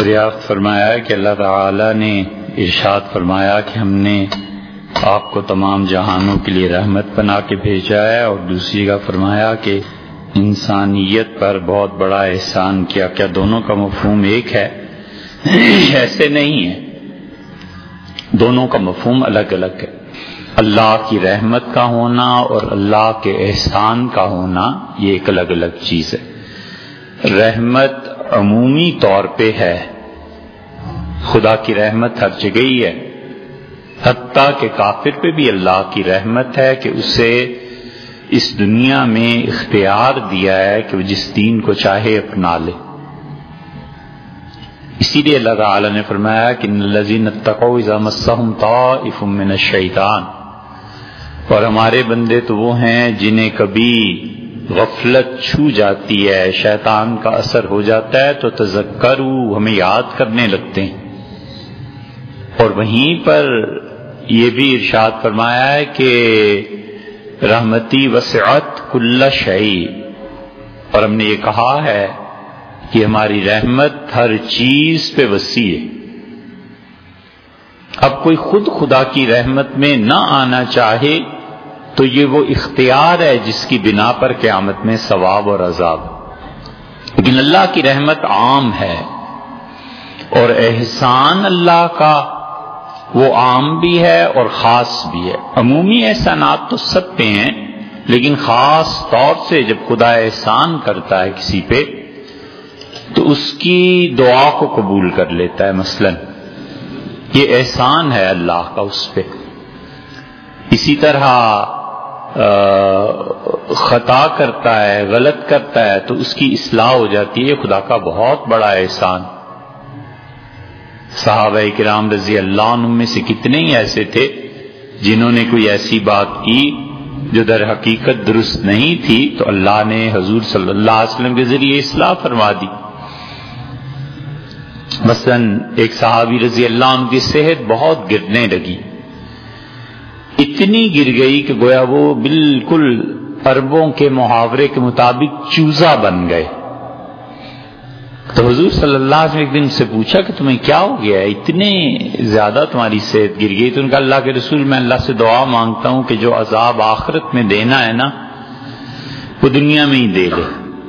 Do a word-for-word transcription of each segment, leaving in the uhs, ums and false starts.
دریافت فرمایا کہ اللہ تعالی نے ارشاد فرمایا کہ ہم نے آپ کو تمام جہانوں کے لیے رحمت بنا کے بھیجا ہے، اور دوسری کا فرمایا کہ انسانیت پر بہت بڑا احسان کیا۔ کیا دونوں کا مفہوم ایک ہے؟ ایسے نہیں ہے، دونوں کا مفہوم الگ الگ ہے۔ اللہ کی رحمت کا ہونا اور اللہ کے احسان کا ہونا یہ ایک الگ الگ چیز ہے۔ رحمت عمومی طور پہ ہے، خدا کی رحمت ہر جگہ ہی ہے، حتیٰ کہ کافر پہ بھی اللہ کی رحمت ہے کہ اسے اس دنیا میں اختیار دیا ہے کہ وہ جس دین کو چاہے اپنا لے۔ اسی لیے اللہ تعالی نے فرمایا کہ ان الذین اتقوا اذا مسهم طائف من الشیطان، اور ہمارے بندے تو وہ ہیں جنہیں کبھی غفلت چھو جاتی ہے، شیطان کا اثر ہو جاتا ہے تو تذکروا، ہمیں یاد کرنے لگتے ہیں۔ اور وہیں پر یہ بھی ارشاد فرمایا ہے کہ رحمتی وسعت کل شیء، اور ہم نے یہ کہا ہے کہ ہماری رحمت ہر چیز پہ وسیع ہے۔ اب کوئی خود خدا کی رحمت میں نہ آنا چاہے تو یہ وہ اختیار ہے جس کی بنا پر قیامت میں ثواب اور عذاب، لیکن اللہ کی رحمت عام ہے، اور احسان اللہ کا وہ عام بھی ہے اور خاص بھی ہے۔ عمومی احسانات تو سب پہ ہیں، لیکن خاص طور سے جب خدا احسان کرتا ہے کسی پہ تو اس کی دعا کو قبول کر لیتا ہے۔ مثلا یہ احسان ہے اللہ کا اس پہ۔ اسی طرح خطا کرتا ہے، غلط کرتا ہے تو اس کی اصلاح ہو جاتی ہے، خدا کا بہت بڑا احسان۔ صحابہ کرام رضی اللہ عنہم میں سے کتنے ہی ایسے تھے جنہوں نے کوئی ایسی بات کی جو در حقیقت درست نہیں تھی تو اللہ نے حضور صلی اللہ علیہ وسلم کے ذریعے اصلاح فرما دی۔ مثلا ایک صحابی رضی اللہ عنہ کی صحت بہت گرنے لگی، اتنی گر گئی کہ گویا وہ بالکل عربوں کے محاورے کے مطابق چوزا بن گئے۔ تو حضور صلی اللہ علیہ وسلم ایک دن سے پوچھا کہ تمہیں کیا ہو گیا ہے، اتنے زیادہ تمہاری صحت گر گئی؟ تو ان کا اللہ کے رسول میں اللہ سے دعا مانگتا ہوں کہ جو عذاب آخرت میں دینا ہے نا وہ دنیا میں ہی دے دے۔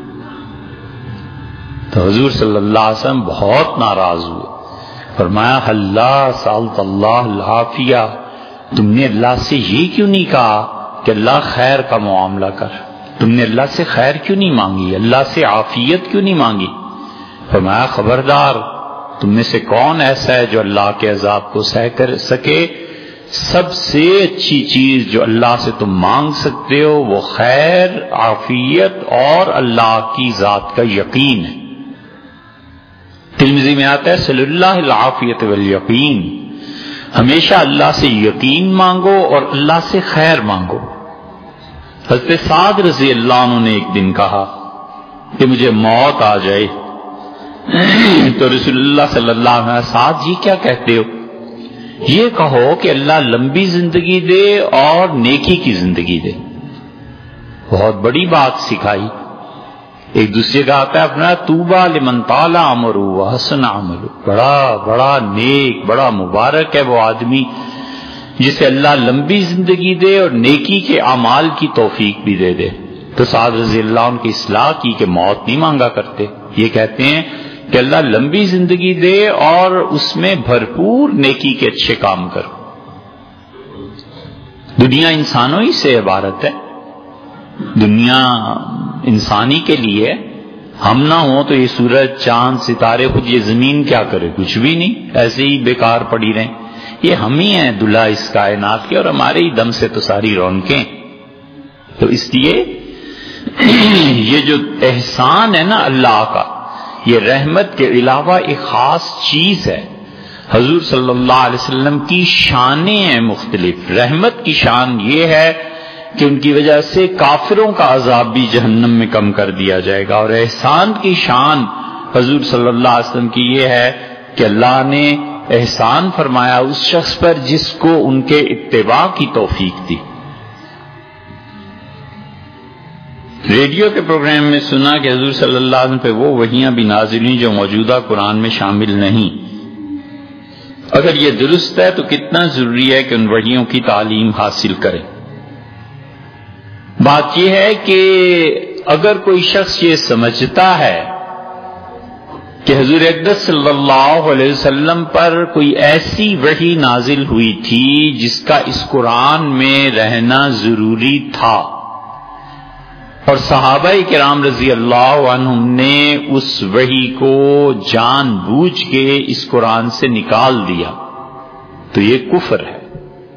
تو حضور صلی اللہ علیہ وسلم بہت ناراض ہوئے، فرمایا اللہ سألت اللہ العافیہ، تم نے اللہ سے یہ کیوں نہیں کہا کہ اللہ خیر کا معاملہ کر؟ تم نے اللہ سے خیر کیوں نہیں مانگی؟ اللہ سے عافیت کیوں نہیں مانگی؟ فرمایا خبردار، تم میں سے کون ایسا ہے جو اللہ کے عذاب کو سہ کر سکے؟ سب سے اچھی چیز جو اللہ سے تم مانگ سکتے ہو وہ خیر، عافیت اور اللہ کی ذات کا یقین ہے۔ ترمذی میں آتا ہے صلی اللہ العافیت والیقین، ہمیشہ اللہ سے یقین مانگو اور اللہ سے خیر مانگو۔ حضرت سعد رضی اللہ عنہ نے ایک دن کہا کہ مجھے موت آ جائے، تو رسول اللہ صلی اللہ علیہ وسلم سعد جی کیا کہتے ہو؟ یہ کہو کہ اللہ لمبی زندگی دے اور نیکی کی زندگی دے۔ بہت بڑی بات سکھائی۔ ایک دوسرے کا آتا ہے اپنا طوبیٰ لمن طال عمرہ وحسن عملہ، بڑا بڑا نیک، بڑا مبارک ہے وہ آدمی جسے اللہ لمبی زندگی دے اور نیکی کے اعمال کی توفیق بھی دے دے۔ تو سعد رضی اللہ عنہ کی اصلاح کی کہ موت نہیں مانگا کرتے، یہ کہتے ہیں کہ اللہ لمبی زندگی دے اور اس میں بھرپور نیکی کے اچھے کام کرو۔ دنیا انسانوں ہی سے عبارت ہے، دنیا انسانی کے لیے، ہم نہ ہوں تو یہ سورج چاند ستارے خود یہ زمین کیا کرے؟ کچھ بھی نہیں، ایسے ہی بیکار پڑی رہیں۔ یہ ہم ہی ہیں دلہا اس کائنات کے، اور ہمارے ہی دم سے تو ساری رونقیں۔ تو اس لیے یہ جو احسان ہے نا اللہ کا، یہ رحمت کے علاوہ ایک خاص چیز ہے۔ حضور صلی اللہ علیہ وسلم کی شانیں ہیں مختلف۔ رحمت کی شان یہ ہے کہ ان کی وجہ سے کافروں کا عذاب بھی جہنم میں کم کر دیا جائے گا، اور احسان کی شان حضور صلی اللہ علیہ وسلم کی یہ ہے کہ اللہ نے احسان فرمایا اس شخص پر جس کو ان کے اتباع کی توفیق دی۔ ریڈیو کے پروگرام میں سنا کہ حضور صلی اللہ علیہ وسلم پہ وہ وحیاں بھی نازل ہوئیں جو موجودہ قرآن میں شامل نہیں. اگر یہ درست ہے تو کتنا ضروری ہے کہ ان وحیوں کی تعلیم حاصل کریں. بات یہ ہے کہ اگر کوئی شخص یہ سمجھتا ہے کہ حضور اقدس صلی اللہ علیہ وسلم پر کوئی ایسی وحی نازل ہوئی تھی جس کا اس قرآن میں رہنا ضروری تھا اور صحابہ کرام رضی اللہ عنہم نے اس وحی کو جان بوجھ کے اس قرآن سے نکال دیا تو یہ کفر ہے.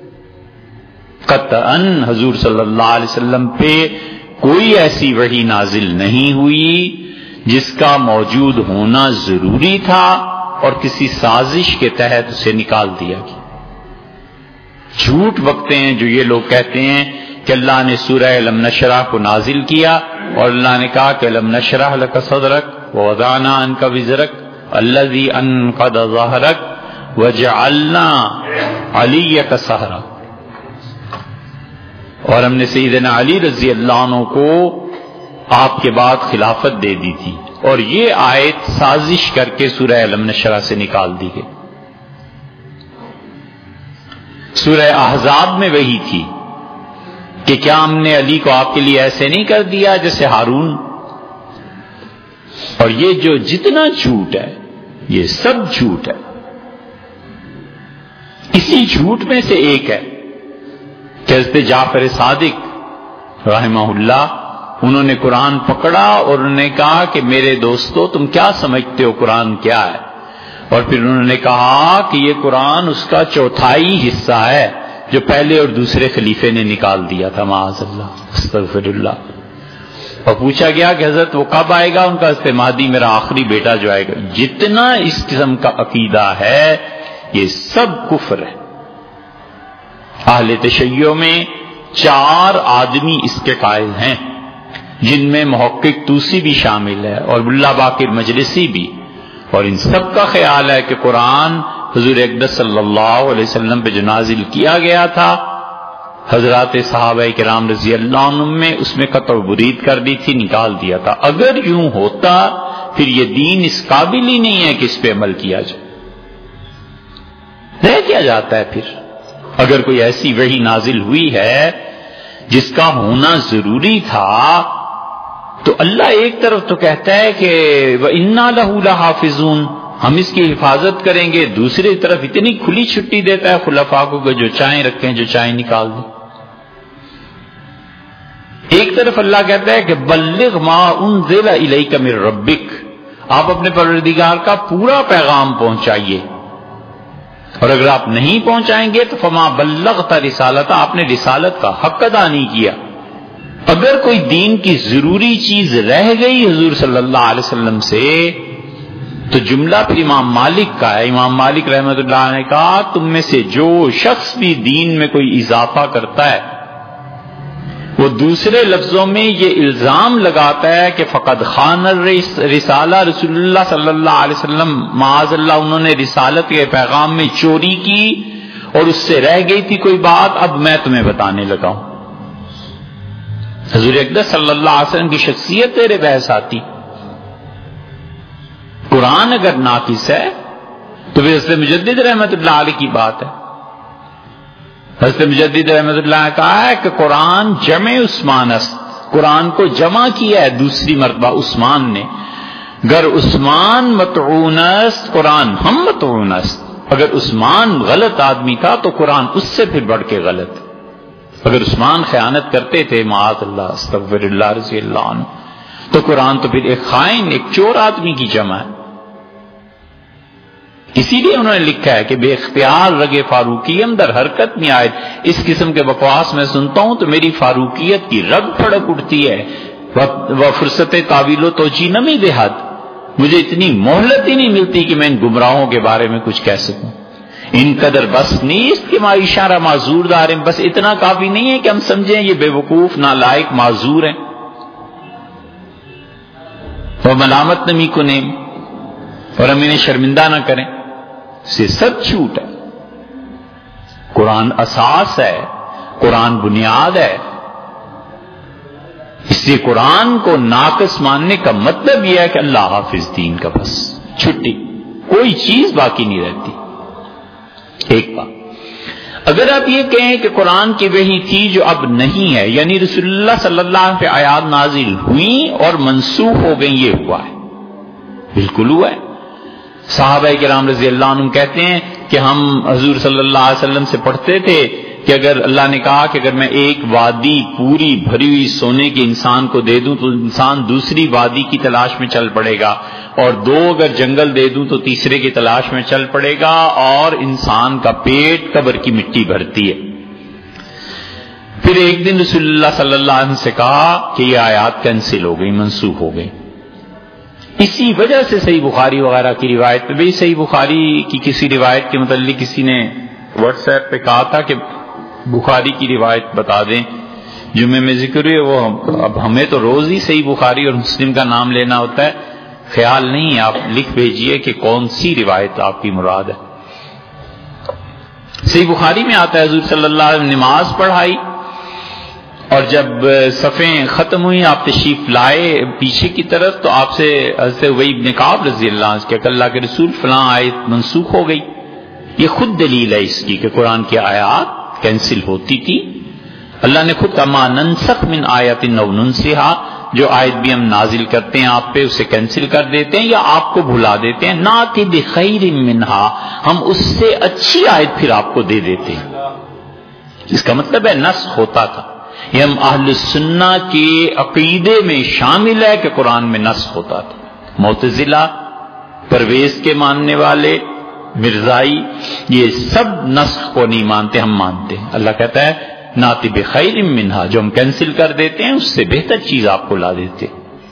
قطعاً حضور صلی اللہ علیہ وسلم پہ کوئی ایسی وحی نازل نہیں ہوئی جس کا موجود ہونا ضروری تھا اور کسی سازش کے تحت اسے نکال دیا گیا. جھوٹ بکتے ہیں جو یہ لوگ کہتے ہیں کہ اللہ نے سورہ الم نشرح کو نازل کیا اور اللہ نے کہا کہ الم نشرح لک صدرک ووضعنا عنک وزرک الذی انقض ظہرک وجعلنا علیک سہرا، اور ہم نے سیدنا علی رضی اللہ عنہ کو آپ کے بعد خلافت دے دی تھی، اور یہ آیت سازش کر کے سورہ الم نشرح سے نکال دی گئی. سورہ احزاب میں وہی تھی کہ کیا ہم نے علی کو آپ کے لیے ایسے نہیں کر دیا جیسے ہارون. اور یہ جو جتنا جھوٹ ہے یہ سب جھوٹ ہے. اسی جھوٹ میں سے ایک ہے کہ حضرت جعفر صادق رحمہ اللہ انہوں نے قرآن پکڑا اور انہوں نے کہا کہ میرے دوستو تم کیا سمجھتے ہو قرآن کیا ہے، اور پھر انہوں نے کہا کہ یہ قرآن اس کا چوتھائی حصہ ہے جو پہلے اور دوسرے خلیفے نے نکال دیا تھا، معاذ اللہ استغفر اللہ. اور پوچھا گیا کہ حضرت وہ کب آئے گا؟ ان کا حضرت مہدی میرا آخری بیٹا جو آئے گا. جتنا اس قسم کا عقیدہ ہے یہ سب کفر ہے. اہل تشیع میں چار آدمی اس کے قائل ہیں جن میں محقق توسی بھی شامل ہے اور ملا باقر مجلسی بھی، اور ان سب کا خیال ہے کہ قرآن حضور اقدس صلی اللہ علیہ وسلم پہ جو نازل کیا گیا تھا حضرات صحابہ کرام رضی اللہ عنہم میں اس میں قطع و برید کر دی تھی، نکال دیا تھا. اگر یوں ہوتا پھر یہ دین اس قابل ہی نہیں ہے کہ اس پہ عمل کیا جائے. رہ کیا جاتا ہے پھر؟ اگر کوئی ایسی وحی نازل ہوئی ہے جس کا ہونا ضروری تھا تو اللہ ایک طرف تو کہتا ہے کہ وَإِنَّا لَهُ لَحَافِظُونَ، ہم اس کی حفاظت کریں گے، دوسری طرف اتنی کھلی چھٹی دیتا ہے خلفاء کو کہ جو چاہیں رکھیں جو چاہیں نکال دیں. ایک طرف اللہ کہتا ہے کہ بلغ ما انزل الیک من ربک، آپ اپنے پروردگار کا پورا پیغام پہنچائیے، اور اگر آپ نہیں پہنچائیں گے تو فما بلغت رسالت، آپ نے رسالت کا حق ادا نہیں کیا. اگر کوئی دین کی ضروری چیز رہ گئی حضور صلی اللہ علیہ وسلم سے تو جملہ پھر امام مالک کا ہے. امام مالک رحمۃ اللہ نے کہا تم میں سے جو شخص بھی دین میں کوئی اضافہ کرتا ہے وہ دوسرے لفظوں میں یہ الزام لگاتا ہے کہ فقد خان الرسالہ، رسول اللہ صلی اللہ علیہ وسلم معاذ اللہ انہوں نے رسالت کے پیغام میں چوری کی اور اس سے رہ گئی تھی کوئی بات، اب میں تمہیں بتانے لگا ہوں. حضور اقدس صلی اللہ علیہ وسلم کی شخصیت تیرے بحث آتی. قرآن اگر ناقص ہے تو پھر حضرت مجدد رحمت اللہ علیہ کی بات ہے. حضرت مجدد رحمت اللہ نے کہا ہے کہ قرآن جمع عثمان است، قرآن کو جمع کیا ہے دوسری مرتبہ عثمان نے. گر عثمان مطعون است قرآن ہم مطعون است. اگر عثمان غلط آدمی تھا تو قرآن اس سے پھر بڑھ کے غلط. اگر عثمان خیانت کرتے تھے معاذ اللہ استغفر اللہ رضی اللہ عنہ تو قرآن تو پھر ایک خائن ایک چور آدمی کی جمع ہے. اسی لیے انہوں نے لکھا ہے کہ بے اختیار رگ فاروقی اندر حرکت میں آئے. اس قسم کے بکواس میں سنتا ہوں تو میری فاروقیت کی رگ پھڑک اٹھتی ہے. وہ فرصت تعویل و توجیہ نمی دہد، مجھے اتنی مہلت ہی نہیں ملتی کہ میں ان گمراہوں کے بارے میں کچھ کہہ سکوں. ان قدر بس نیست کہ ما اشارہ معذور دار ہیں، بس اتنا کافی نہیں ہے کہ ہم سمجھیں یہ بے وقوف نالائق معذور ہیں. وہ ملامت نمی کنیں اور ہم انہیں شرمندہ نہ کریں. سے سب جھوٹ ہے. قرآن اساس ہے، قرآن بنیاد ہے. اس لیے قرآن کو ناقص ماننے کا مطلب یہ ہے کہ اللہ حافظ دین کا بس چھٹی، کوئی چیز باقی نہیں رہتی۔ ایک بات اگر آپ یہ کہیں کہ قرآن کی وحی تھی جو اب نہیں ہے، یعنی رسول اللہ صلی اللہ علیہ وسلم پہ آیات نازل ہوئیں اور منسوخ ہو گئیں، یہ ہوا ہے، بالکل ہوا ہے۔ صحابہ کرام رضی اللہ عنہم کہتے ہیں کہ ہم حضور صلی اللہ علیہ وسلم سے پڑھتے تھے کہ اگر اللہ نے کہا کہ اگر میں ایک وادی پوری بھری ہوئی سونے کے انسان کو دے دوں تو انسان دوسری وادی کی تلاش میں چل پڑے گا، اور دو اگر جنگل دے دوں تو تیسرے کی تلاش میں چل پڑے گا، اور انسان کا پیٹ قبر کی مٹی بھرتی ہے۔ پھر ایک دن رسول اللہ صلی اللہ علیہ وسلم سے کہا کہ یہ آیات کینسل ہو گئی، منسوخ ہو گئی۔ اسی وجہ سے صحیح بخاری وغیرہ کی روایت پہ بھی، صحیح بخاری کی کسی روایت کے متعلق کسی نے واٹس ایپ پہ کہا تھا کہ بخاری کی روایت بتا دیں، جمعے میں ذکر ہوئے، وہ اب ہمیں تو روز ہی صحیح بخاری اور مسلم کا نام لینا ہوتا ہے، خیال نہیں ہے، آپ لکھ بھیجئے کہ کون سی روایت آپ کی مراد ہے۔ صحیح بخاری میں آتا ہے حضور صلی اللہ علیہ وسلم نماز پڑھائی، اور جب صفیں ختم ہوئی آپ تشریف لائے پیچھے کی طرف تو آپ سے حضرت ابی بن کعب رضی اللہ عنہ کہ اللہ کے رسول فلاں آیت منسوخ ہو گئی۔ یہ خود دلیل ہے اس کی کہ قرآن کی آیات کینسل ہوتی تھی۔ اللہ نے خود کہا ننسخ من آیت او ننسھا، جو آیت بھی ہم نازل کرتے ہیں آپ پہ اسے کینسل کر دیتے ہیں یا آپ کو بھلا دیتے ہیں، ناتی بخیر منہا، ہم اس سے اچھی آیت پھر آپ کو دے دیتے ہیں۔ اس کا مطلب ہے نسخ ہوتا تھا۔ یہ ہم اہل سنہ کے عقیدے میں شامل ہے کہ قرآن میں نسخ ہوتا تھا۔ معتزلہ، پرویز کے ماننے والے، مرزائی، یہ سب نسخ کو نہیں مانتے، ہم مانتے ہیں۔ اللہ کہتا ہے ناتی بخیر منہا، جو ہم کینسل کر دیتے ہیں اس سے بہتر چیز آپ کو لا دیتے۔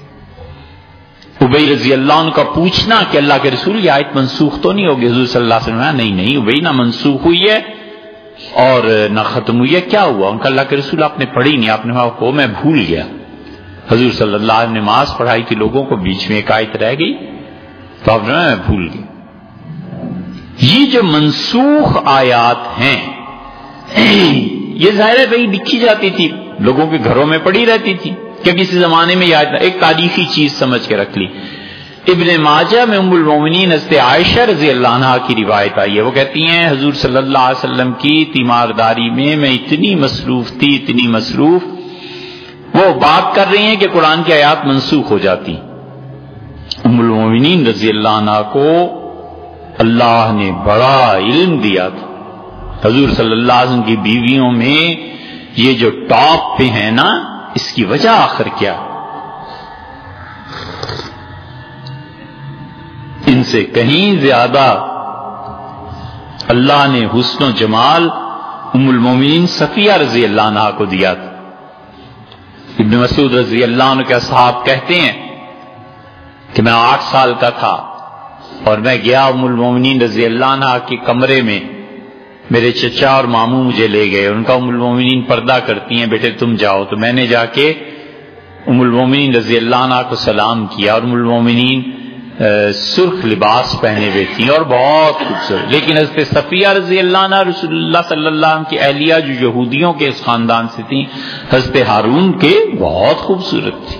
ابی رضی اللہ عنہ کا پوچھنا کہ اللہ کے رسول یہ آیت منسوخ تو نہیں ہوگی؟ حضور صلی اللہ علیہ وسلم نہیں نہیں ابی، نہ منسوخ ہوئی ہے اور نہ ختم ہوئی ہے۔ کیا ہوا؟ ان کا اللہ کے رسول آپ نے پڑھی نہیں، آپ نے کہا کو میں بھول گیا۔ حضور صلی اللہ علیہ وسلم نماز پڑھائی تھی لوگوں کو، بیچ میں ایک آیت رہ گئی تو آپ نے کہا میں بھول گیا۔ یہ جو منسوخ آیات ہیں یہ ظاہر ہے بھائی لکھی جاتی تھی، لوگوں کے گھروں میں پڑی رہتی تھی کہ کسی زمانے میں یاد، ایک تاریخی چیز سمجھ کے رکھ لی۔ ابن ماجہ میں ام المومنین حضرت عائشہ رضی اللہ عنہا کی روایت آئی ہے، وہ کہتی ہیں حضور صلی اللہ علیہ وسلم کی تیمارداری میں میں اتنی مصروف تھی اتنی مصروف، وہ بات کر رہی ہیں کہ قرآن کی آیات منسوخ ہو جاتی۔ ام المومنین رضی اللہ عنہا کو اللہ نے بڑا علم دیا تھا۔ حضور صلی اللہ علیہ وسلم کی بیویوں میں یہ جو ٹاپ پہ ہیں نا، اس کی وجہ آخر کیا؟ ان سے کہیں زیادہ اللہ نے حسن و جمال ام المومنین صفیہ رضی اللہ عنہا کو دیا تھا۔ ابن مسعود رضی اللہ عنہ کے اصحاب کہتے ہیں کہ میں آٹھ سال کا تھا اور میں گیا ام المومنین رضی اللہ عنہا کے کمرے میں، میرے چچا اور ماموں مجھے لے گئے، ان کا ام المومنین پردہ کرتی ہیں بیٹے تم جاؤ، تو میں نے جا کے ام المومنین رضی اللہ عنہا کو سلام کیا، اور ام المومنین سرخ لباس پہنے ہوئے تھیں اور بہت خوبصورت، لیکن حضرت صفیہ رضی اللہ عنہ رسول اللہ صلی اللہ علیہ وسلم کی اہلیہ جو یہودیوں کے اس خاندان سے تھیں، حضرت ہارون کے بہت خوبصورت تھی۔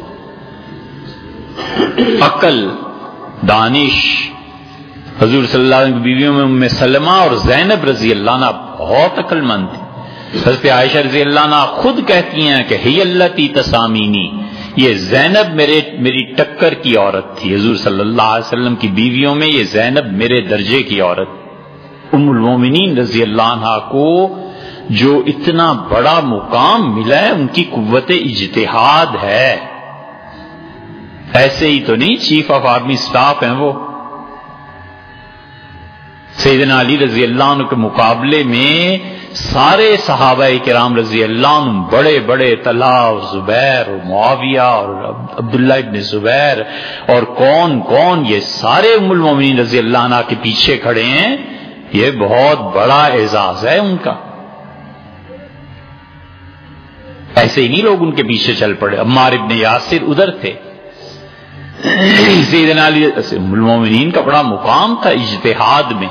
عقل، دانش، حضور صلی اللہ علیہ وسلم کی بیویوں میں ام سلمہ اور زینب رضی اللہ عنہ بہت عقل مند تھی۔ حضرت عائشہ رضی اللہ عنہ خود کہتی ہیں کہ ہی اللتی تسامینی، یہ زینب میرے میری ٹکر کی عورت تھی۔ حضور صلی اللہ علیہ وسلم کی بیویوں میں یہ زینب میرے درجے کی عورت۔ ام المومنین رضی اللہ عنہ کو جو اتنا بڑا مقام ملا ہے ان کی قوت اجتہاد ہے، ایسے ہی تو نہیں چیف آف آرمی سٹاف ہیں وہ۔ سیدنا علی رضی اللہ عنہ کے مقابلے میں سارے صحابہ کرام رضی اللہ عنہ بڑے بڑے، طلحہ اور زبیر اور معاویہ اور عبداللہ ابن زبیر اور کون کون، یہ سارے ام المومنین رضی اللہ عنہ کے پیچھے کھڑے ہیں، یہ بہت بڑا اعزاز ہے ان کا۔ ایسے ہی نہیں لوگ ان کے پیچھے چل پڑے۔ عمار ابن یاسر ادھر تھے، سیدنا علی ام المومنین کا بڑا مقام تھا اجتہاد میں۔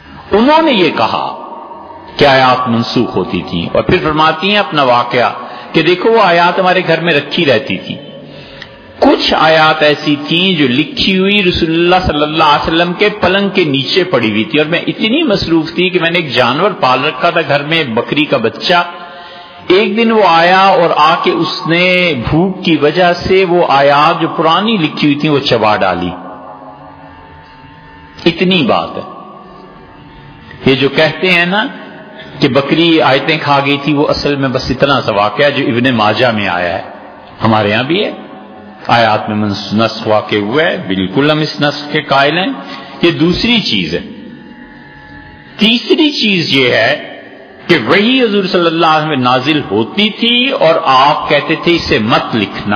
انہوں نے یہ کہا کہ آیات منسوخ ہوتی تھیں، اور پھر فرماتی ہیں اپنا واقعہ کہ دیکھو وہ آیات ہمارے گھر میں رکھی رہتی تھی. کچھ آیات ایسی تھیں جو لکھی ہوئی رسول اللہ صلی اللہ علیہ وسلم کے پلنگ کے نیچے پڑی ہوئی تھی, اور میں اتنی مصروف تھی کہ میں نے ایک جانور پال رکھا تھا گھر میں, بکری کا بچہ. ایک دن وہ آیا اور آ کے اس نے بھوک کی وجہ سے وہ آیات جو پرانی لکھی ہوئی تھی وہ چبا ڈالی. اتنی بات ہے. یہ جو کہتے ہیں نا کہ بکری آیتیں کھا گئی تھی, وہ اصل میں بس اتنا سا واقعہ جو ابن ماجہ میں آیا ہے, ہمارے یہاں بھی ہے, آیات میں نسخ واقع ہوا ہے, بالکل ہم اس نسخ کے قائل ہیں. یہ دوسری چیز ہے. تیسری چیز یہ ہے کہ وہی حضور صلی اللہ علیہ وسلم میں نازل ہوتی تھی اور آپ کہتے تھے اسے مت لکھنا,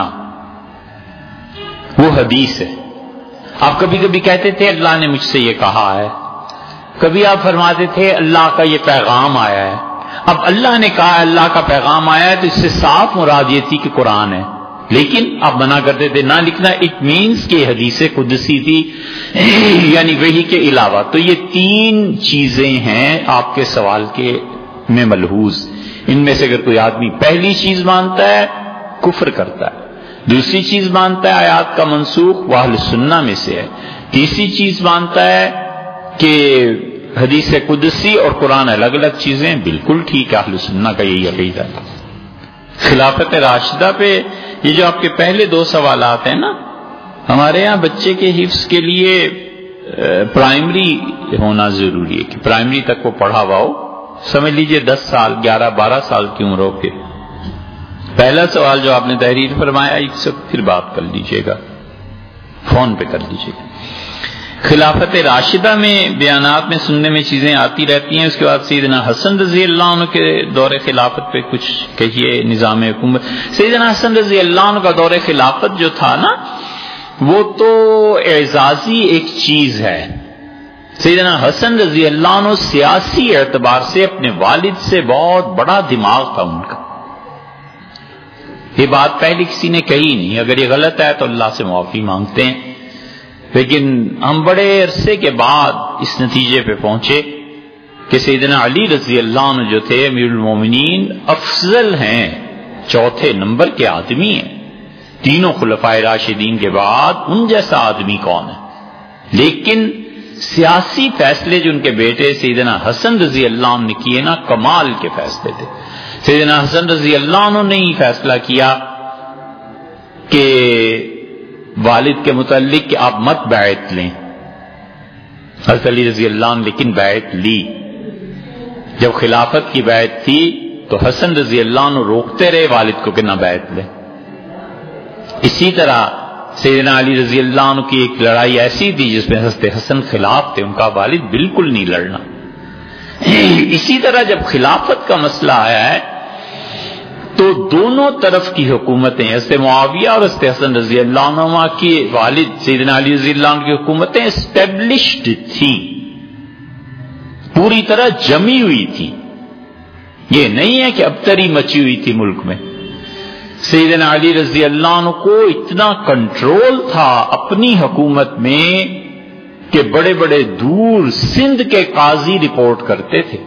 وہ حدیث ہے. آپ کبھی کبھی کہتے تھے اللہ نے مجھ سے یہ کہا ہے, کبھی آپ فرماتے تھے اللہ کا یہ پیغام آیا ہے. اب اللہ نے کہا اللہ کا پیغام آیا ہے تو اس سے صاف مراد یہ تھی کہ قرآن ہے, لیکن آپ منع کرتے تھے نہ لکھنا. اٹ مینس کہ حدیث قدسی تھی, یعنی وحی کے علاوہ. تو یہ تین چیزیں ہیں آپ کے سوال کے میں ملحوظ. ان میں سے اگر کوئی آدمی پہلی چیز مانتا ہے کفر کرتا ہے, دوسری چیز مانتا ہے آیات کا منسوخ وہ اہل سنہ میں سے ہے, تیسری چیز مانتا ہے کہ حدیث قدسی اور قرآن الگ الگ چیزیں, بالکل ٹھیک ہے, اہل سنہ کا یہی عقیدہ ہے. خلافت راشدہ پہ یہ جو آپ کے پہلے دو سوالات ہیں نا, ہمارے ہاں بچے کے حفظ کے لیے پرائمری ہونا ضروری ہے کہ پرائمری تک وہ پڑھا ہوا ہو. سمجھ لیجئے دس سال گیارہ بارہ سال کی عمر ہو کے. پہلا سوال جو آپ نے تحریر فرمایا اس سے پھر بات کر لیجئے گا, فون پہ کر لیجئے گا. خلافت راشدہ میں بیانات میں سننے میں چیزیں آتی رہتی ہیں. اس کے بعد سیدنا حسن رضی اللہ عنہ کے دور خلافت پہ کچھ کہیے نظام حکومت. سیدنا حسن رضی اللہ عنہ کا دور خلافت جو تھا نا, وہ تو اعزازی ایک چیز ہے. سیدنا حسن رضی اللہ عنہ سیاسی اعتبار سے اپنے والد سے بہت بڑا دماغ تھا ان کا. یہ بات پہلے کسی نے کہی نہیں, اگر یہ غلط ہے تو اللہ سے معافی مانگتے ہیں, لیکن ہم بڑے عرصے کے بعد اس نتیجے پہ پہنچے کہ سیدنا علی رضی اللہ عنہ جو تھے امیر المومنین, افضل ہیں, چوتھے نمبر کے آدمی ہیں. تینوں خلفائے راشدین کے بعد ان جیسا آدمی کون ہے؟ لیکن سیاسی فیصلے جو ان کے بیٹے سیدنا حسن رضی اللہ عنہ نے کیے نا, کمال کے فیصلے تھے. سیدنا حسن رضی اللہ عنہ نے ہی فیصلہ کیا کہ والد کے متعلق کہ آپ مت بیعت لیں. حضرت علی رضی اللہ عنہ لیکن بیعت لی. جب خلافت کی بیعت تھی تو حسن رضی اللہ عنہ روکتے رہے والد کو کہ نہ بیعت لیں. اسی طرح سیدنا علی رضی اللہ عنہ کی ایک لڑائی ایسی تھی جس میں حضرت حسن خلاف تھے, ان کا والد بالکل نہیں لڑنا. اسی طرح جب خلافت کا مسئلہ آیا ہے تو دونوں طرف کی حکومتیں, حضرت معاویہ اور حضرت حسن رضی اللہ عنہ کی والد سیدنا علی رضی اللہ عنہ کی حکومتیں اسٹیبلشڈ تھیں, پوری طرح جمی ہوئی تھی. یہ نہیں ہے کہ ابتری مچی ہوئی تھی ملک میں. سیدنا علی رضی اللہ عنہ کو اتنا کنٹرول تھا اپنی حکومت میں کہ بڑے بڑے دور سندھ کے قاضی رپورٹ کرتے تھے,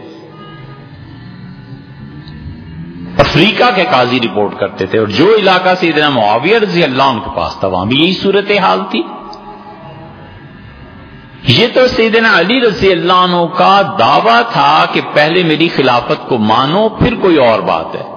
افریقہ کے قاضی رپورٹ کرتے تھے, اور جو علاقہ سیدنا معاویہ رضی اللہ عنہ کے پاس تھا وہاں بھی یہی صورتحال تھی. یہ تو سیدنا علی رضی اللہ عنہ کا دعویٰ تھا کہ پہلے میری خلافت کو مانو پھر کوئی اور بات ہے.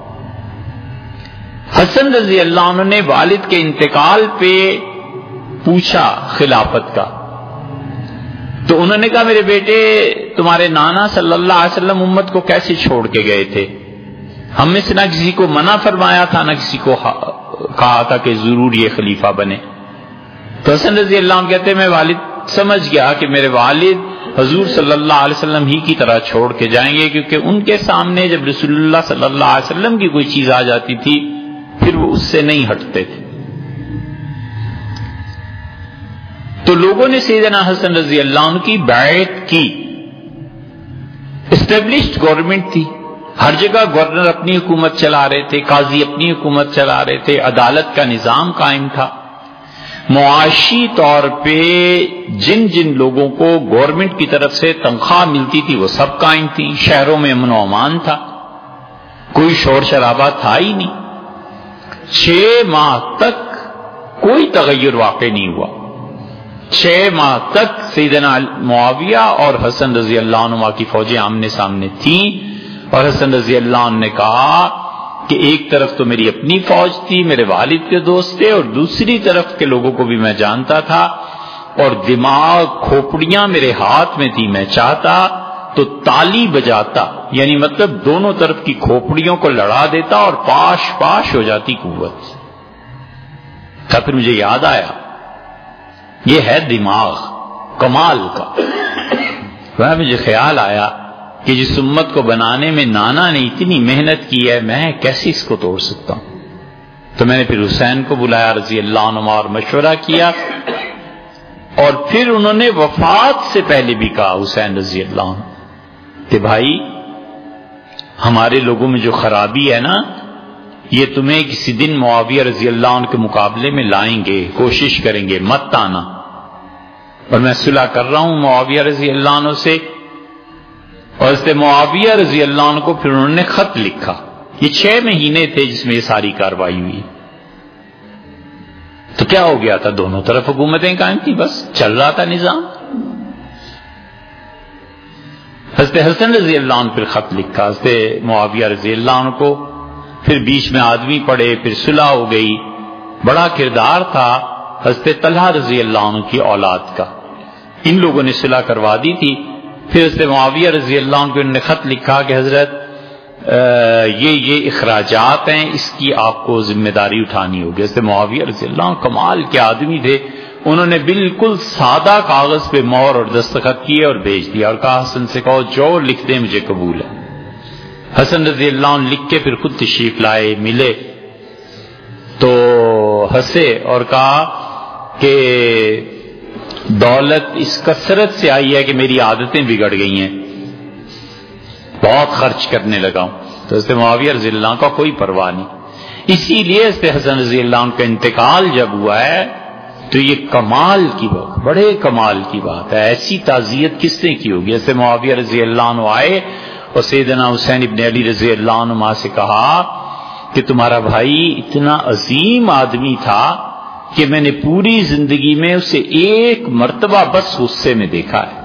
حسن رضی اللہ عنہ نے والد کے انتقال پہ پوچھا خلافت کا, تو انہوں نے کہا میرے بیٹے تمہارے نانا صلی اللہ علیہ وسلم امت کو کیسے چھوڑ کے گئے تھے؟ ہم میں سے نہ کسی کو منع فرمایا تھا نہ کسی کو کہا تھا کہ ضرور یہ خلیفہ بنے. تو حسن رضی اللہ عنہ کہتے ہیں میں والد سمجھ گیا کہ میرے والد حضور صلی اللہ علیہ وسلم ہی کی طرح چھوڑ کے جائیں گے, کیونکہ ان کے سامنے جب رسول اللہ صلی اللہ علیہ وسلم کی کوئی چیز آ جاتی تھی پھر وہ اس سے نہیں ہٹتے تھے. تو لوگوں نے سیدنا حسن رضی اللہ عنہ کی بیعت کی. اسٹیبلشڈ گورنمنٹ تھی, ہر جگہ گورنر اپنی حکومت چلا رہے تھے, قاضی اپنی حکومت چلا رہے تھے, عدالت کا نظام قائم تھا. معاشی طور پہ جن جن لوگوں کو گورنمنٹ کی طرف سے تنخواہ ملتی تھی وہ سب قائم تھی, شہروں میں امن و امان تھا. کوئی شور شرابہ تھا ہی نہیں. چھ ماہ تک کوئی تغیر واقع نہیں ہوا. چھ ماہ تک سیدنا معاویہ اور حسن رضی اللہ عنہ کی فوجیں آمنے سامنے تھیں، اور حسن رضی اللہ عنہ نے کہا کہ ایک طرف تو میری اپنی فوج تھی، میرے والد کے دوست تھے، اور دوسری طرف کے لوگوں کو بھی میں جانتا تھا، اور دماغ کھوپڑیاں میرے ہاتھ میں تھی. میں چاہتا تو تالی بجاتا، یعنی مطلب دونوں طرف کی کھوپڑیوں کو لڑا دیتا اور پاش پاش ہو جاتی قوت. پھر مجھے یاد آیا یہ ہے دماغ کمال کا. مجھے خیال آیا کہ جس امت کو بنانے میں نانا نے اتنی محنت کی ہے، میں کیسے اس کو توڑ سکتا ہوں. تو میں نے پھر حسین کو بلایا رضی اللہ عنہ اور مشورہ کیا، اور پھر انہوں نے وفات سے پہلے بھی کہا حسین رضی اللہ عنہ کہ بھائی ہمارے لوگوں میں جو خرابی ہے نا، یہ تمہیں کسی دن معاویہ رضی اللہ عنہ کے مقابلے میں لائیں گے، کوشش کریں گے، مت آنا. اور میں صلح کر رہا ہوں معاویہ رضی اللہ عنہ سے. اور اس معاویہ رضی اللہ عنہ کو پھر انہوں نے خط لکھا. یہ چھ مہینے تھے جس میں یہ ساری کاروائی ہوئی. تو کیا ہو گیا تھا؟ دونوں طرف حکومتیں قائم تھی، بس چل رہا تھا نظام. حضرت حسن رضی اللہ عنہ پھر خط لکھا حضرت معاویہ رضی اللہ عنہ کو. پھر بیچ میں آدمی پڑے، پھر صلح ہو گئی. بڑا کردار تھا حضرت طلحہ رضی اللہ عنہ کی اولاد کا، ان لوگوں نے صلح کروا دی تھی. پھر حضرت معاویہ رضی اللہ عنہ کو انہوں نے خط لکھا کہ حضرت یہ یہ اخراجات ہیں، اس کی آپ کو ذمہ داری اٹھانی ہوگی. حضرت معاویہ رضی اللہ عنہ کمال کے آدمی تھے. انہوں نے بالکل سادہ کاغذ پہ مہر اور دستخط کیے اور بھیج دیا، اور کہا حسن سے کہو جو لکھ دیں مجھے قبول ہے. حسن رضی اللہ عنہ لکھ کے پھر خود تشریف لائے، ملے تو ہنسے اور کہا کہ دولت اس کثرت سے آئی ہے کہ میری عادتیں بگڑ گئی ہیں، بہت خرچ کرنے لگا ہوں. تو حضرت معاویہ رضی اللہ عنہ کا کوئی پرواہ نہیں. اسی لیے حضرت حسن رضی اللہ عنہ کا انتقال جب ہوا ہے تو یہ کمال کی بات، بڑے کمال کی بات ہے. ایسی تعزیت کس نے کی ہوگی؟ حضرت معاویہ رضی اللہ عنہ آئے اور سیدنا حسین ابن علی رضی اللہ عنہ سے کہا کہ تمہارا بھائی اتنا عظیم آدمی تھا کہ میں نے پوری زندگی میں اسے ایک مرتبہ بس غصے میں دیکھا ہے.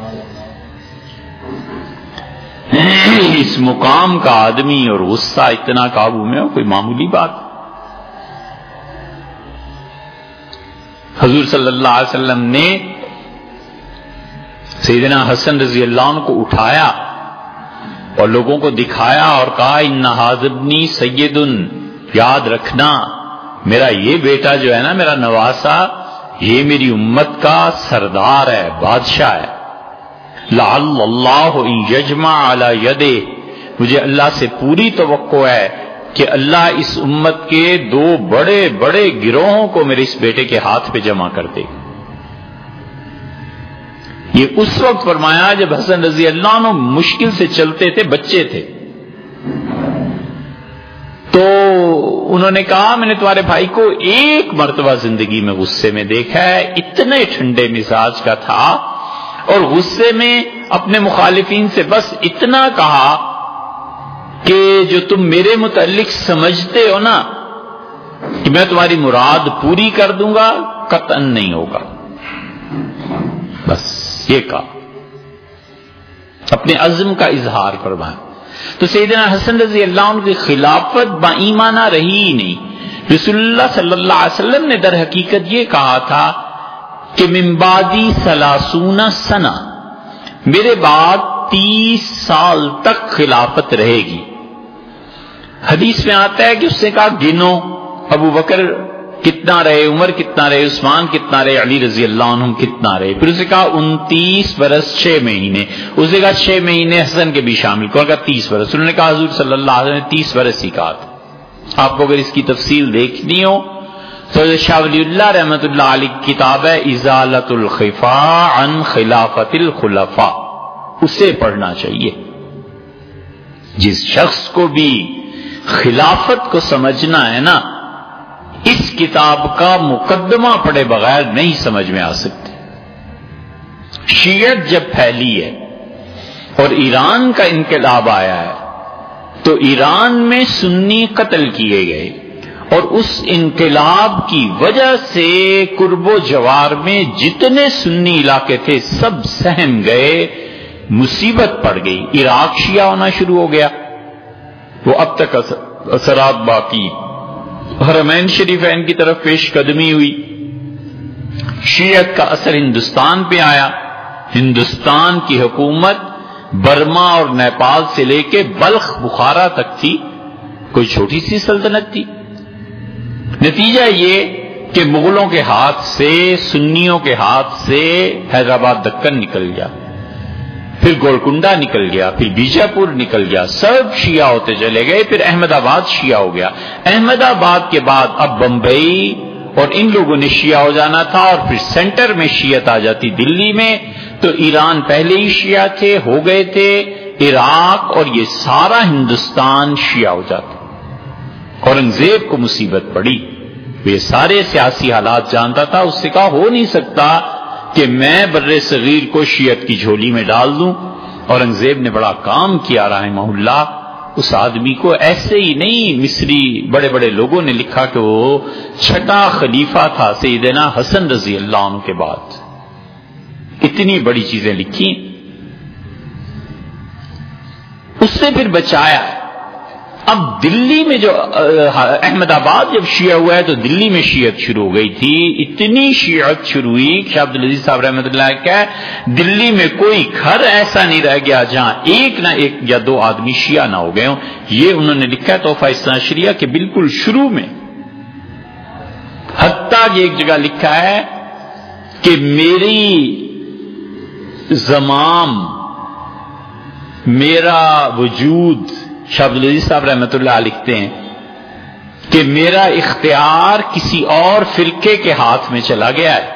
اس مقام کا آدمی اور غصہ اتنا قابو میں ہو، کوئی معمولی بات. حضور صلی اللہ علیہ وسلم نے سیدنا حسن رضی اللہ عنہ کو اٹھایا اور لوگوں کو دکھایا اور کہا ان ھذا ابنی سید، یاد رکھنا میرا یہ بیٹا جو ہے نا، میرا نواسا، یہ میری امت کا سردار ہے، بادشاہ ہے. لعل اللہ ان یجمع علی یدہ، مجھے اللہ سے پوری توقع ہے کہ اللہ اس امت کے دو بڑے بڑے گروہوں کو میرے اس بیٹے کے ہاتھ پہ جمع کر دے. یہ اس وقت فرمایا جب حسن رضی اللہ عنہ مشکل سے چلتے تھے، بچے تھے. تو انہوں نے کہا میں نے تمہارے بھائی کو ایک مرتبہ زندگی میں غصے میں دیکھا ہے، اتنے ٹھنڈے مزاج کا تھا، اور غصے میں اپنے مخالفین سے بس اتنا کہا کہ جو تم میرے متعلق سمجھتے ہو نا کہ میں تمہاری مراد پوری کر دوں گا، قطعاً نہیں ہوگا. بس یہ کہا، اپنے عزم کا اظہار فرمایا. تو سیدنا حسن رضی اللہ عنہ کی خلافت با ایمانہ رہی ہی نہیں. رسول اللہ صلی اللہ علیہ وسلم نے در حقیقت یہ کہا تھا کہ من بعدی ثلاثون سنہ، میرے بعد تیس سال تک خلافت رہے گی. حدیث میں آتا ہے کہ اس نے کہا گنو، ابو بکر کتنا رہے، عمر کتنا رہے، عثمان کتنا رہے، علی رضی اللہ عنہ کتنا رہے. پھر اس نے کہا انتیس برس چھ مہینے. اس نے کہا چھ مہینے حسن کے بھی شامل. کون کہا تیس برس. انہوں نے کہا حضور صلی اللہ علیہ وسلم نے تیس برس ہی کہا تھا. آپ کو اگر اس کی تفصیل دیکھنی ہو تو شاہ ولی اللہ رحمۃ اللہ علیہ کی کتاب ہے ازالۃ الخفاء عن خلافت الخلفاء، اسے پڑھنا چاہیے. جس شخص کو بھی خلافت کو سمجھنا ہے نا، اس کتاب کا مقدمہ پڑھے بغیر نہیں سمجھ میں آ سکتی. شیعت جب پھیلی ہے اور ایران کا انقلاب آیا ہے تو ایران میں سنی قتل کیے گئے، اور اس انقلاب کی وجہ سے قرب و جوار میں جتنے سنی علاقے تھے سب سہم گئے، مصیبت پڑ گئی، عراق شیعہ ہونا شروع ہو گیا، وہ اب تک اثرات باقی، حرمین شریفین کی طرف پیش قدمی ہوئی، شیعت کا اثر ہندوستان پہ آیا، ہندوستان کی حکومت برما اور نیپال سے لے کے بلخ بخارا تک تھی، کوئی چھوٹی سی سلطنت تھی۔ نتیجہ یہ کہ مغلوں کے ہاتھ سے، سنیوں کے ہاتھ سے حیدرآباد دکن نکل گیا، پھر گولکنڈا نکل گیا، پھر بیجاپور نکل گیا، سب شیعہ ہوتے چلے گئے، پھر احمد آباد شیعہ ہو گیا، احمد آباد کے بعد اب بمبئی اور ان لوگوں نے شیعہ ہو جانا تھا، اور پھر سینٹر میں شیعت آ جاتی دلی میں، تو ایران پہلے ہی شیعہ تھے، ہو گئے تھے، عراق اور یہ سارا ہندوستان شیعہ ہو جاتا۔ اورنگزیب کو مصیبت پڑی، وہ سارے سیاسی حالات جانتا تھا، اس سے کہا ہو نہیں سکتا کہ میں بر صغیر کو شیعت کی جھولی میں ڈال دوں۔ اورنگزیب نے بڑا کام کیا رحمہ اللہ، اس آدمی کو ایسے ہی نہیں، مصری بڑے بڑے لوگوں نے لکھا کہ وہ چھٹا خلیفہ تھا سیدنا حسن رضی اللہ عنہ کے بعد، اتنی بڑی چیزیں لکھی، اس سے پھر بچایا۔ اب دلی میں جو احمد آباد جب شیعہ ہوا ہے تو دلی میں شیعت شروع ہو گئی تھی، اتنی شیعت شروع ہوئی کہ شاہ عبدالعزیز صاحب رحمۃ اللہ کا دلی میں کوئی گھر ایسا نہیں رہ گیا جہاں ایک نہ ایک یا دو آدمی شیعہ نہ ہو گئے ہوں۔ یہ انہوں نے لکھا ہے تحفہ اثنا عشریہ کے بالکل شروع میں، حتیٰ کہ ایک جگہ لکھا ہے کہ میری زمام، میرا وجود، شاہ عبدالعزیز صاحب رحمۃ اللہ لکھتے ہیں کہ میرا اختیار کسی اور فرقے کے ہاتھ میں چلا گیا ہے،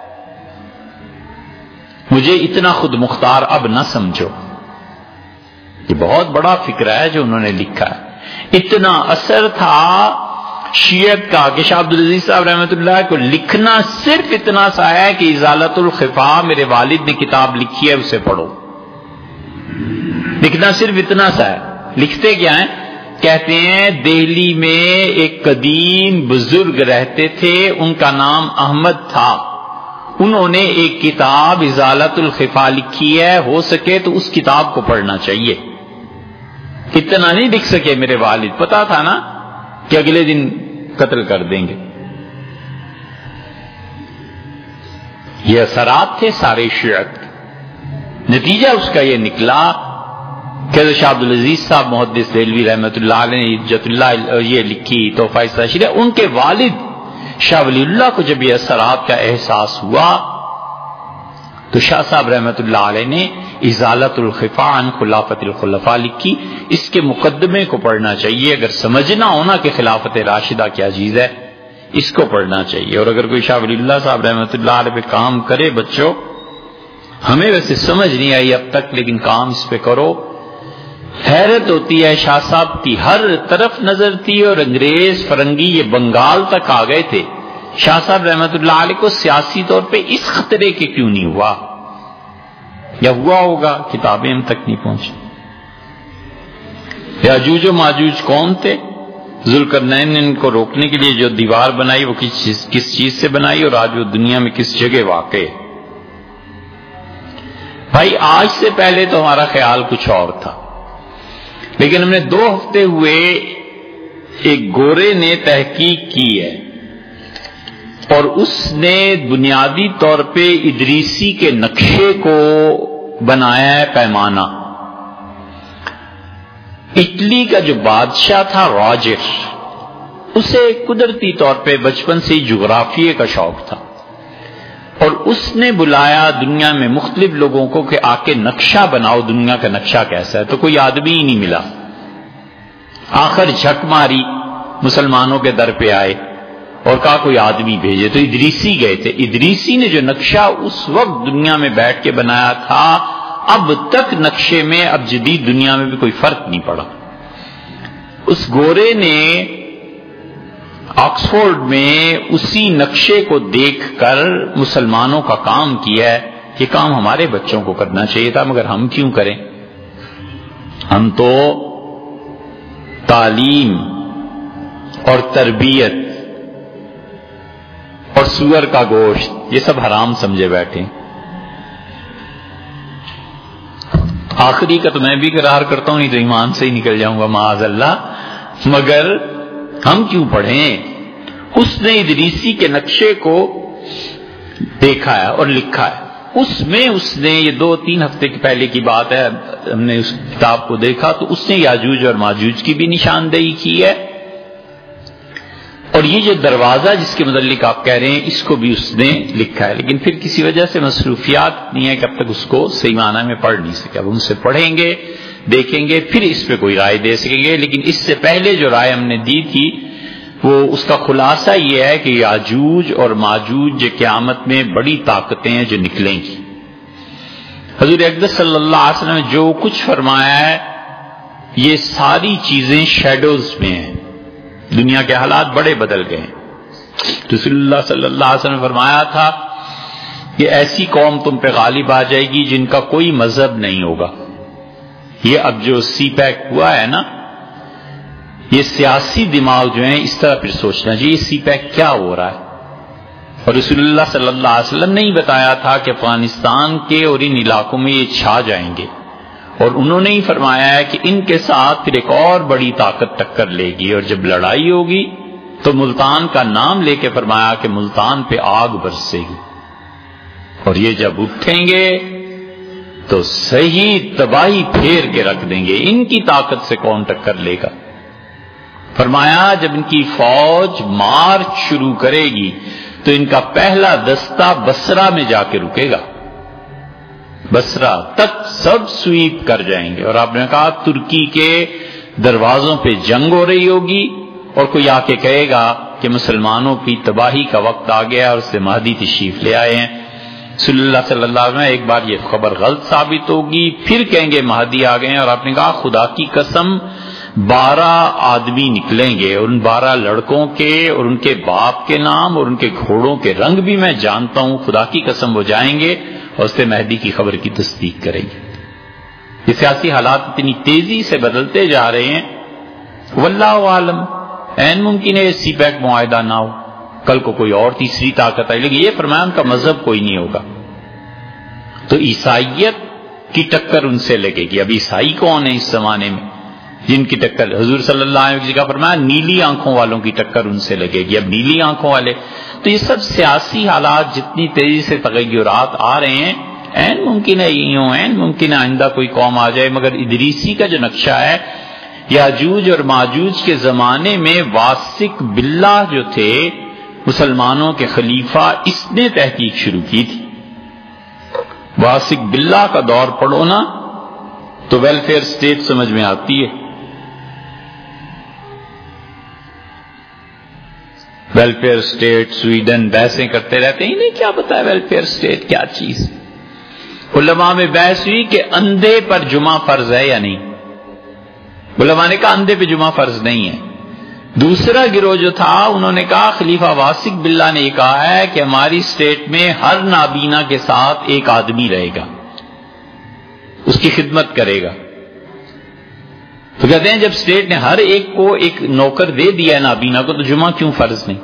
مجھے اتنا خود مختار اب نہ سمجھو۔ یہ بہت بڑا فکرہ ہے جو انہوں نے لکھا ہے، اتنا اثر تھا شیعت کا کہ شاہ عبدالعزیز صاحب رحمۃ اللہ کو لکھنا صرف اتنا سا ہے کہ ازالت الخفا میرے والد نے کتاب لکھی ہے، اسے پڑھو، لکھنا صرف اتنا سا ہے۔ لکھتے کیا ہیں؟ کہتے ہیں دہلی میں ایک قدیم بزرگ رہتے تھے، ان کا نام احمد تھا، انہوں نے ایک کتاب ازالت الخفا لکھی ہے، ہو سکے تو اس کتاب کو پڑھنا چاہیے۔ اتنا نہیں لکھ سکے میرے والد، پتا تھا نا کہ اگلے دن قتل کر دیں گے۔ یہ اثرات تھے سارے شیعت، نتیجہ اس کا یہ نکلا کہ شاہ عبدالعزیز صاحب محدث دہلوی رحمۃ اللہ علیہ نے عزت اللہ یہ لکھی تحفہ اثنا عشریہ، ان کے والد شاہ ولی اللہ کو جب یہ اثرات کا احساس ہوا تو شاہ صاحب رحمۃ اللہ علیہ نے ازالت الخفا عن خلافت الخلفاء لکھی۔ اس کے مقدمے کو پڑھنا چاہیے، اگر سمجھنا ہونا کہ خلافت راشدہ کیا چیز ہے، اس کو پڑھنا چاہیے۔ اور اگر کوئی شاہ ولی اللہ صاحب رحمۃ اللہ علیہ پہ کام کرے، بچوں ہمیں ویسے سمجھ نہیں آئی اب تک، لیکن کام اس پہ کرو، حیرت ہوتی ہے۔ شاہ صاحب کی ہر طرف نظر تھی، اور انگریز فرنگی یہ بنگال تک آ گئے تھے، شاہ صاحب رحمۃ اللہ علیہ کو سیاسی طور پہ اس خطرے کے کیوں نہیں ہوا، یا ہوا ہوگا کتابیں ہم تک نہیں پہنچی۔ یاجوج و ماجوج کون تھے؟ ذوالقرنین نے ان کو روکنے کے لیے جو دیوار بنائی وہ کس چیز کس چیز سے بنائی، اور آج وہ دنیا میں کس جگہ واقع ہے؟ بھائی آج سے پہلے تو ہمارا خیال کچھ اور تھا، لیکن ہم نے دو ہفتے ہوئے ایک گورے نے تحقیق کی ہے، اور اس نے بنیادی طور پہ ادریسی کے نقشے کو بنایا ہے پیمانہ۔ اٹلی کا جو بادشاہ تھا راجر، اسے قدرتی طور پہ بچپن سے ہی جغرافیے کا شوق تھا، اور اس نے بلایا دنیا میں مختلف لوگوں کو کہ آ کے نقشہ بناؤ، دنیا کا نقشہ کیسا ہے، تو کوئی آدمی ہی نہیں ملا۔ آخر جھک ماری، مسلمانوں کے در پہ آئے اور کہا کوئی آدمی بھیجے، تو ادریسی گئے تھے۔ ادریسی نے جو نقشہ اس وقت دنیا میں بیٹھ کے بنایا تھا، اب تک نقشے میں اب جدید دنیا میں بھی کوئی فرق نہیں پڑا۔ اس گورے نے آکسفورڈ میں اسی نقشے کو دیکھ کر مسلمانوں کا کام کیا ہے، یہ کام ہمارے بچوں کو کرنا چاہیے تھا، مگر ہم کیوں کریں؟ ہم تو تعلیم اور تربیت اور سور کا گوشت یہ سب حرام سمجھے بیٹھے. آخری کا تو میں بھی قرار کرتا ہوں، نہیں تو ایمان سے ہی نکل جاؤں گا معاذ اللہ. مگر ہم کیوں پڑھیں؟ اس نے ادریسی کے نقشے کو دیکھا ہے اور لکھا ہے. اس میں اس نے یہ دو تین ہفتے کی پہلے کی بات ہے، ہم نے اس کتاب کو دیکھا تو اس نے یاجوج اور ماجوج کی بھی نشاندہی کی ہے. اور یہ جو دروازہ جس کے متعلق آپ کہہ رہے ہیں اس کو بھی اس نے لکھا ہے، لیکن پھر کسی وجہ سے مصروفیات نہیں ہے کہ اب تک اس کو صحیح معنی میں پڑھ نہیں سکے. اب ان سے پڑھیں گے، دیکھیں گے، پھر اس پہ کوئی رائے دے سکیں گے. لیکن اس سے پہلے جو رائے ہم نے دی تھی وہ اس کا خلاصہ یہ ہے کہ یاجوج اور ماجوج جو قیامت میں بڑی طاقتیں ہیں جو نکلیں گی. حضور اقدس صلی اللہ علیہ وسلم نے جو کچھ فرمایا ہے یہ ساری چیزیں شیڈوز میں ہیں. دنیا کے حالات بڑے بدل گئے ہیں. رسول اللہ صلی اللہ علیہ وسلم نے فرمایا تھا کہ ایسی قوم تم پہ غالب آ جائے گی جن کا کوئی مذہب نہیں ہوگا. یہ اب جو سی پیک ہوا ہے نا، یہ سیاسی دماغ جو ہیں اس طرح پھر سوچنا چاہیے سی پیک کیا ہو رہا ہے. اور رسول اللہ صلی اللہ علیہ وسلم نے ہی بتایا تھا کہ افغانستان کے اور ان علاقوں میں یہ چھا جائیں گے، اور انہوں نے ہی فرمایا ہے کہ ان کے ساتھ پھر ایک اور بڑی طاقت ٹکر لے گی، اور جب لڑائی ہوگی تو ملتان کا نام لے کے فرمایا کہ ملتان پہ آگ برسے گی، اور یہ جب اٹھیں گے تو صحیح تباہی پھیر کے رکھ دیں گے. ان کی طاقت سے کون ٹکر لے گا؟ فرمایا جب ان کی فوج مارچ شروع کرے گی تو ان کا پہلا دستہ بصرہ میں جا کے رکے گا. بصرہ تک سب سویپ کر جائیں گے. اور آپ نے کہا ترکی کے دروازوں پہ جنگ ہو رہی ہوگی اور کوئی آ کے کہے گا کہ مسلمانوں کی تباہی کا وقت آ گیا اور اس سے مہدی تشریف لے آئے ہیں. صلی اللہ صلی اللہ علیہ وسلم ایک بار یہ خبر غلط ثابت ہوگی، پھر کہیں گے مہدی آ گئے ہیں. اور آپ نے کہا خدا کی قسم بارہ آدمی نکلیں گے، اور ان بارہ لڑکوں کے اور ان کے باپ کے نام اور ان کے گھوڑوں کے رنگ بھی میں جانتا ہوں. خدا کی قسم وہ جائیں گے اور اس سے مہدی کی خبر کی تصدیق کریں گے. یہ سیاسی حالات اتنی تیزی سے بدلتے جا رہے ہیں، واللہ عالم عین ممکن ہے سی پیک معاہدہ نہ ہو، کل کو کوئی اور تیسری طاقت آئی. لیکن یہ فرمایا ان کا مذہب کوئی نہیں ہوگا. تو عیسائیت کی ٹکر ان سے لگے گی. اب عیسائی کون ہے اس زمانے میں جن کی ٹکر؟ حضور صلی اللہ علیہ وسلم کا فرمایا نیلی آنکھوں والوں کی ٹکر ان سے لگے گی. اب نیلی آنکھوں والے، تو یہ سب سیاسی حالات جتنی تیزی سے تغیرات آ رہے ہیں، عین ممکن ہے یوں عین ممکن ہے آئندہ کوئی قوم آ جائے. مگر ادریسی کا جو نقشہ ہے، یاجوج اور ماجوج کے زمانے میں واسق باللہ جو تھے مسلمانوں کے خلیفہ، اس نے تحقیق شروع کی تھی. واسق باللہ کا دور پڑھو نا تو ویلفیئر سٹیٹ سمجھ میں آتی ہے. ویلفیئر سٹیٹ سویڈن بحثیں کرتے رہتے ہیں، انہیں کیا پتا ہے ویلفیئر سٹیٹ کیا چیز. علماء میں بحث ہوئی کہ اندھے پر جمعہ فرض ہے یا نہیں. علماء نے کہا اندھے پہ جمعہ فرض نہیں ہے. دوسرا گروہ جو تھا انہوں نے کہا خلیفہ واسق باللہ نے یہ کہا ہے کہ ہماری سٹیٹ میں ہر نابینا کے ساتھ ایک آدمی رہے گا، اس کی خدمت کرے گا. تو کہتے ہیں جب سٹیٹ نے ہر ایک کو ایک نوکر دے دیا ہے نابینا کو، تو جمعہ کیوں فرض نہیں؟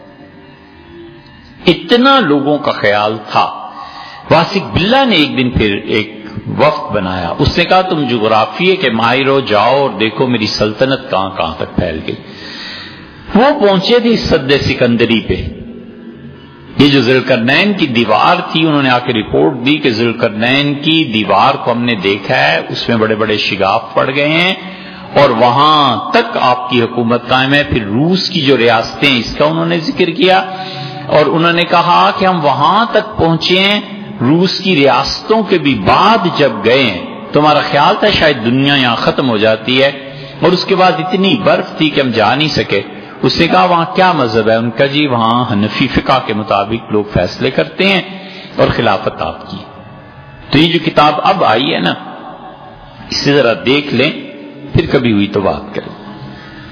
اتنا لوگوں کا خیال تھا. واسق باللہ نے ایک دن پھر ایک وفد بنایا. اس نے کہا تم جغرافیے کے ماہر ہو، جاؤ اور دیکھو میری سلطنت کہاں کہاں تک پھیل گئی. وہ پہنچے تھے سد سکندری پہ. یہ جو ذوالقرنین کی دیوار تھی، انہوں نے آ کے رپورٹ دی کہ ذوالقرنین کی دیوار کو ہم نے دیکھا ہے، اس میں بڑے بڑے شگاف پڑ گئے ہیں اور وہاں تک آپ کی حکومت قائم ہے. پھر روس کی جو ریاستیں، اس کا انہوں نے ذکر کیا اور انہوں نے کہا کہ ہم وہاں تک پہنچے ہیں روس کی ریاستوں کے بھی بعد جب گئے ہیں تو ہمارا خیال تھا شاید دنیا یہاں ختم ہو جاتی ہے، اور اس کے بعد اتنی برف تھی کہ ہم جا نہیں سکے. اس نے کہا وہاں کیا مذہب ہے؟ ان کا جی وہاں حنفی فقہ کے مطابق لوگ فیصلے کرتے ہیں اور خلافت آپ کی. تو یہ جو کتاب اب آئی ہے نا، اسے ذرا دیکھ لیں، پھر کبھی ہوئی تو بات کریں.